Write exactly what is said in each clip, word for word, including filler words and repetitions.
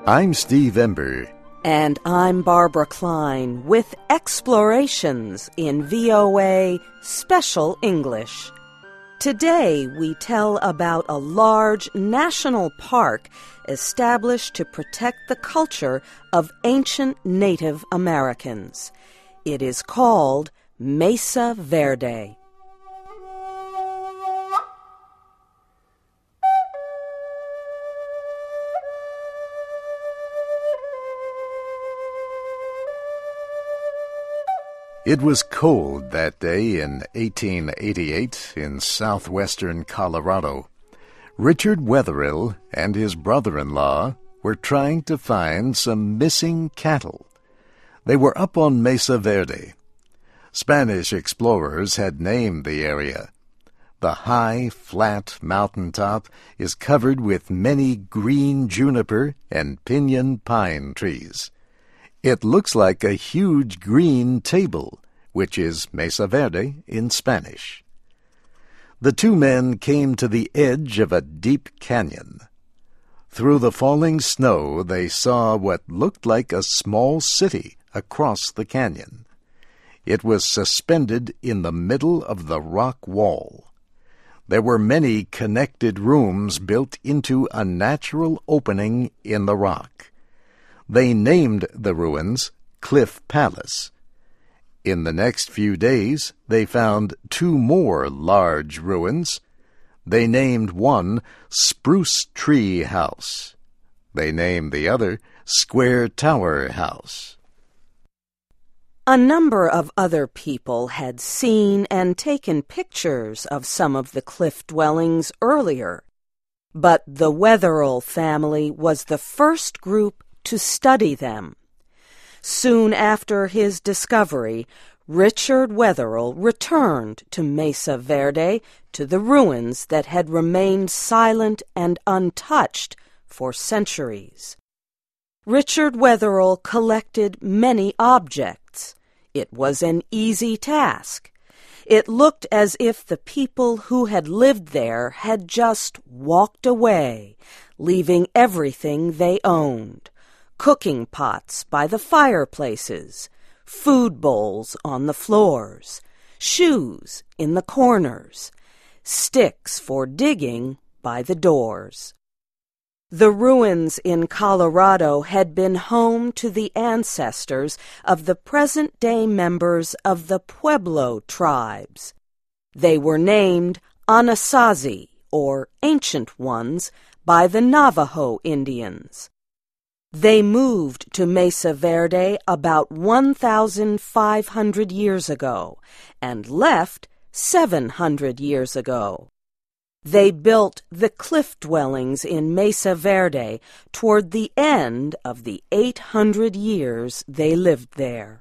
I'm Steve Ember. And I'm Barbara Klein with Explorations in V O A Special English. Today we tell about a large national park established to protect the culture of ancient Native Americans. It is called Mesa Verde. It was cold that day in eighteen eighty-eight in southwestern Colorado. Richard Wetherill and his brother-in-law were trying to find some missing cattle. They were up on Mesa Verde. Spanish explorers had named the area. The high, flat mountaintop is covered with many green juniper and pinyon pine trees. It looks like a huge green table, which is Mesa Verde in Spanish. The two men came to the edge of a deep canyon. Through the falling snow, they saw what looked like a small city across the canyon. It was suspended in the middle of the rock wall. There were many connected rooms built into a natural opening in the rock. They named the ruins Cliff Palace. In the next few days, they found two more large ruins. They named one Spruce Tree House. They named the other Square Tower House. A number of other people had seen and taken pictures of some of the cliff dwellings earlier, but the Wetherill family was the first group to study them. Soon after his discovery, Richard Wetherill returned to Mesa Verde, to the ruins that had remained silent and untouched for centuries. Richard Wetherill collected many objects. It was an easy task. It looked as if the people who had lived there had just walked away, leaving everything they owned. Cooking pots by the fireplaces, food bowls on the floors, shoes in the corners, sticks for digging by the doors. The ruins in Colorado had been home to the ancestors of the present-day members of the Pueblo tribes. They were named Anasazi, or Ancient Ones, by the Navajo Indians. They moved to Mesa Verde about one thousand five hundred years ago and left seven hundred years ago. They built the cliff dwellings in Mesa Verde toward the end of the eight hundred years they lived there.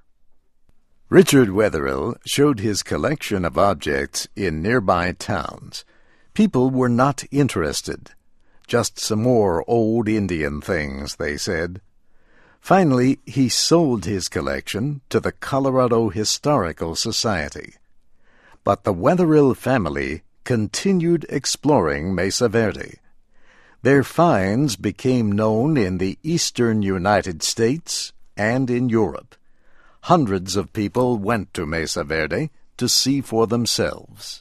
Richard Wetherill showed his collection of objects in nearby towns. People were not interested. Just some more old Indian things, they said. Finally, he sold his collection to the Colorado Historical Society. But the Wetherill family continued exploring Mesa Verde. Their finds became known in the eastern United States and in Europe. Hundreds of people went to Mesa Verde to see for themselves.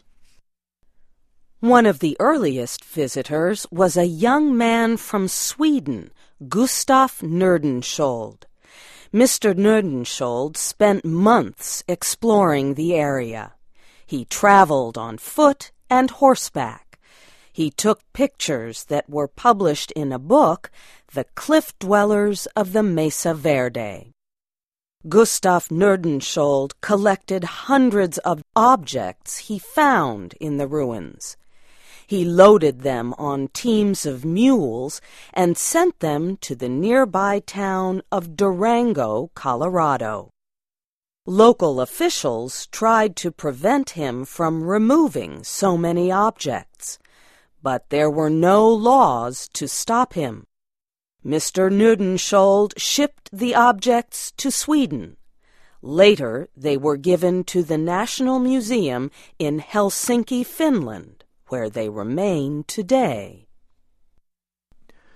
One of the earliest visitors was a young man from Sweden, Gustaf Nordenskjöld. Mister Nordenskjöld spent months exploring the area. He traveled on foot and horseback. He took pictures that were published in a book, The Cliff Dwellers of the Mesa Verde. Gustaf Nordenskjöld collected hundreds of objects he found in the ruins. He loaded them on teams of mules and sent them to the nearby town of Durango, Colorado. Local officials tried to prevent him from removing so many objects, but there were no laws to stop him. Mister Nordenskjöld shipped the objects to Sweden. Later, they were given to the National Museum in Helsinki, Finland, where they remain today.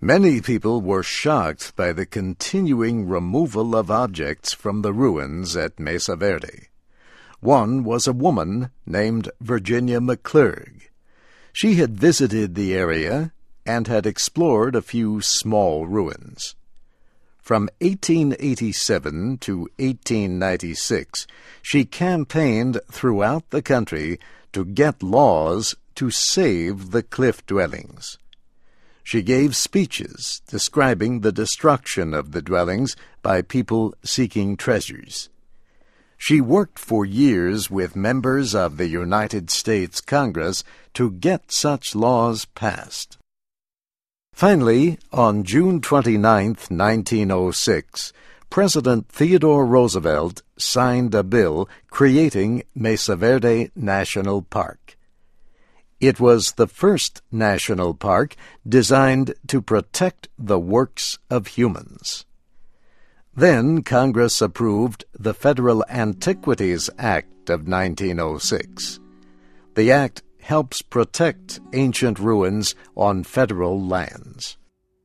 Many people were shocked by the continuing removal of objects from the ruins at Mesa Verde. One was a woman named Virginia McClurg. She had visited the area and had explored a few small ruins. From eighteen eighty-seven to eighteen ninety-six, she campaigned throughout the country to get laws to save the cliff dwellings. She gave speeches describing the destruction of the dwellings by people seeking treasures. She worked for years with members of the United States Congress to get such laws passed. Finally, on June twenty-ninth, nineteen oh six, President Theodore Roosevelt signed a bill creating Mesa Verde National Park. It was the first national park designed to protect the works of humans. Then Congress approved the Federal Antiquities Act of nineteen oh six. The act helps protect ancient ruins on federal lands.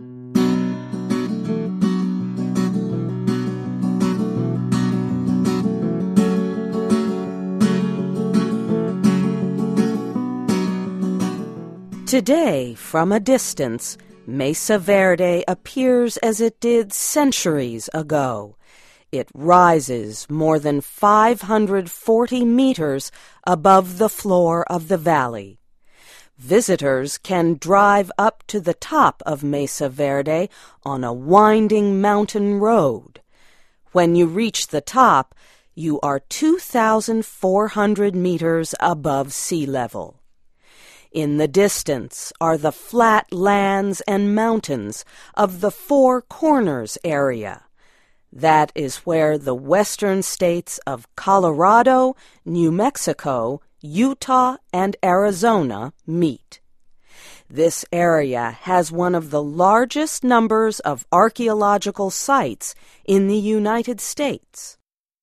Today, from a distance, Mesa Verde appears as it did centuries ago. It rises more than five hundred forty meters above the floor of the valley. Visitors can drive up to the top of Mesa Verde on a winding mountain road. When you reach the top, you are two thousand four hundred meters above sea level. In the distance are the flat lands and mountains of the Four Corners area. That is where the western states of Colorado, New Mexico, Utah, and Arizona meet. This area has one of the largest numbers of archaeological sites in the United States.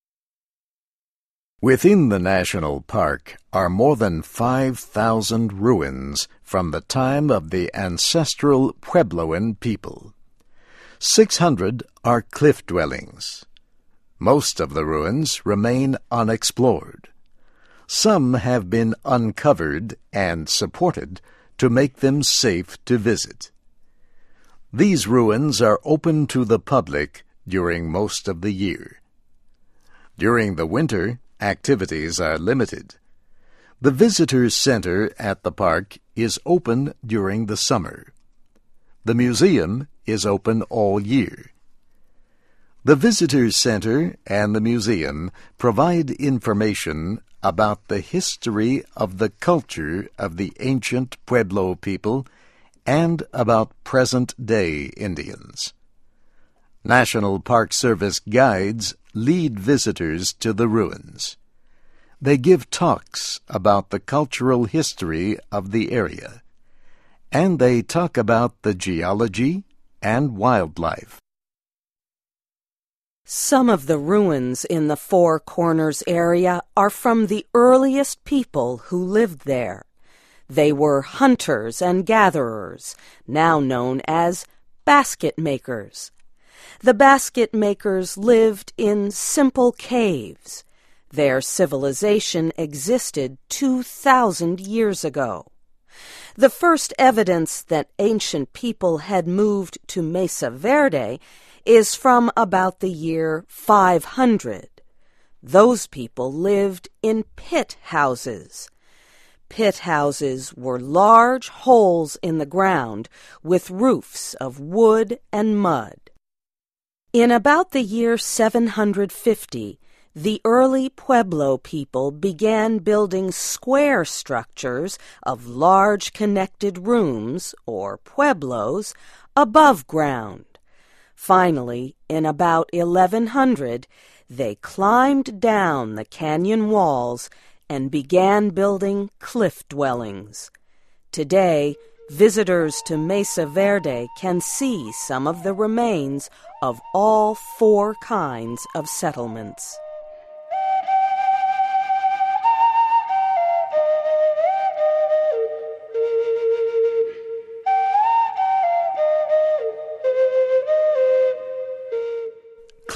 Within the national park are more than five thousand ruins from the time of the ancestral Puebloan people. Six hundred are cliff dwellings. Most of the ruins remain unexplored. Some have been uncovered and supported to make them safe to visit. These ruins are open to the public during most of the year. During the winter, activities are limited. The visitor center at the park is open during the summer. The museum is open all year. The visitor center and the museum provide information about the history of the culture of the ancient Pueblo people and about present-day Indians. National Park Service guides lead visitors to the ruins. They give talks about the cultural history of the area, and they talk about the geology and wildlife. Some of the ruins in the Four Corners area are from the earliest people who lived there. They were hunters and gatherers, now known as basket makers. The basket makers lived in simple caves. Their civilization existed two thousand years ago. The first evidence that ancient people had moved to Mesa Verde is from about the year five hundred. Those people lived in pit houses. Pit houses were large holes in the ground with roofs of wood and mud. In about the year seven hundred fifty, the early Pueblo people began building square structures of large connected rooms, or pueblos, above ground. Finally, in about eleven hundred, they climbed down the canyon walls and began building cliff dwellings. Today, visitors to Mesa Verde can see some of the remains of all four kinds of settlements.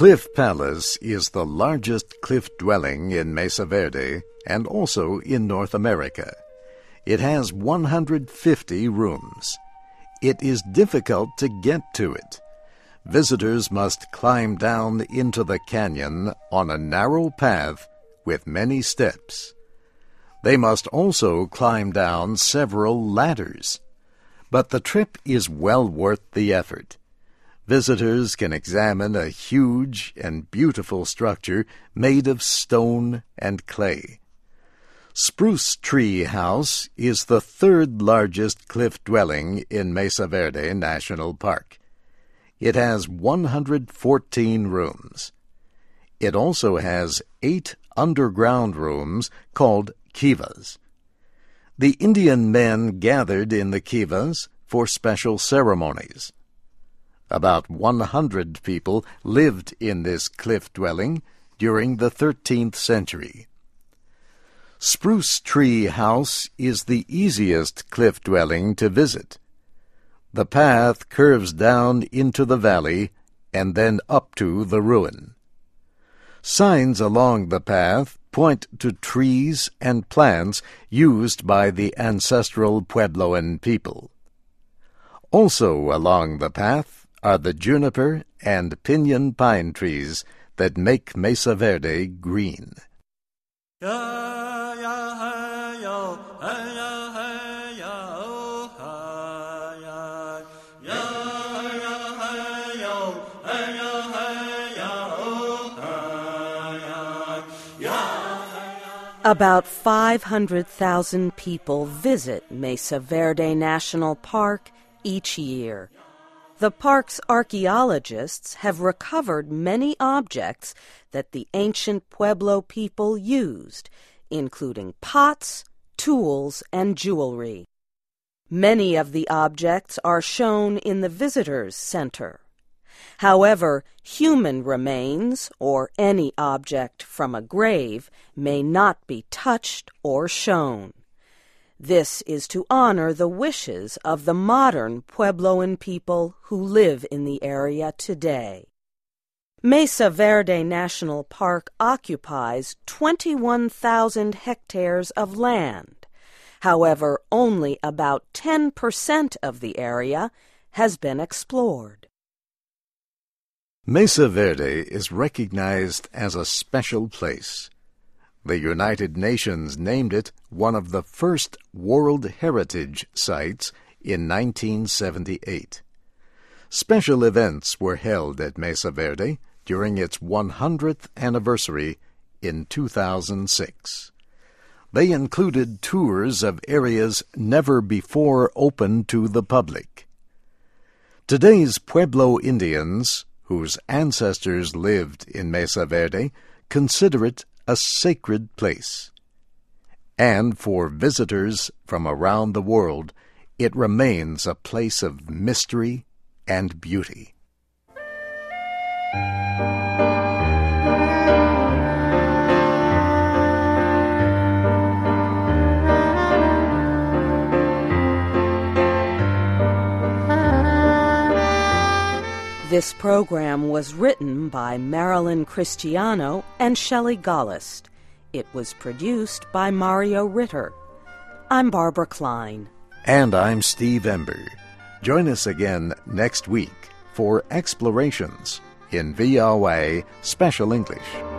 Cliff Palace is the largest cliff dwelling in Mesa Verde and also in North America. It has one hundred fifty rooms. It is difficult to get to it. Visitors must climb down into the canyon on a narrow path with many steps. They must also climb down several ladders. But the trip is well worth the effort. Visitors can examine a huge and beautiful structure made of stone and clay. Spruce Tree House is the third largest cliff dwelling in Mesa Verde National Park. It has one hundred fourteen rooms. It also has eight underground rooms called kivas. The Indian men gathered in the kivas for special ceremonies. About one hundred people lived in this cliff dwelling during the thirteenth century. Spruce Tree House is the easiest cliff dwelling to visit. The path curves down into the valley and then up to the ruin. Signs along the path point to trees and plants used by the ancestral Puebloan people. Also along the path are the juniper and pinyon pine trees that make Mesa Verde green. About five hundred thousand people visit Mesa Verde National Park each year. The park's archaeologists have recovered many objects that the ancient Pueblo people used, including pots, tools, and jewelry. Many of the objects are shown in the Visitors Center. However, human remains, or any object from a grave, may not be touched or shown. This is to honor the wishes of the modern Puebloan people who live in the area today. Mesa Verde National Park occupies twenty-one thousand hectares of land. However, only about ten percent of the area has been explored. Mesa Verde is recognized as a special place. The United Nations named it one of the first World Heritage Sites in nineteen seventy-eight. Special events were held at Mesa Verde during its one hundredth anniversary in two thousand six. They included tours of areas never before open to the public. Today's Pueblo Indians, whose ancestors lived in Mesa Verde, consider it a sacred place. And for visitors from around the world, it remains a place of mystery and beauty. This program was written by Marilyn Cristiano and Shelley Gollust. It was produced by Mario Ritter. I'm Barbara Klein. And I'm Steve Ember. Join us again next week for Explorations in V O A Special English.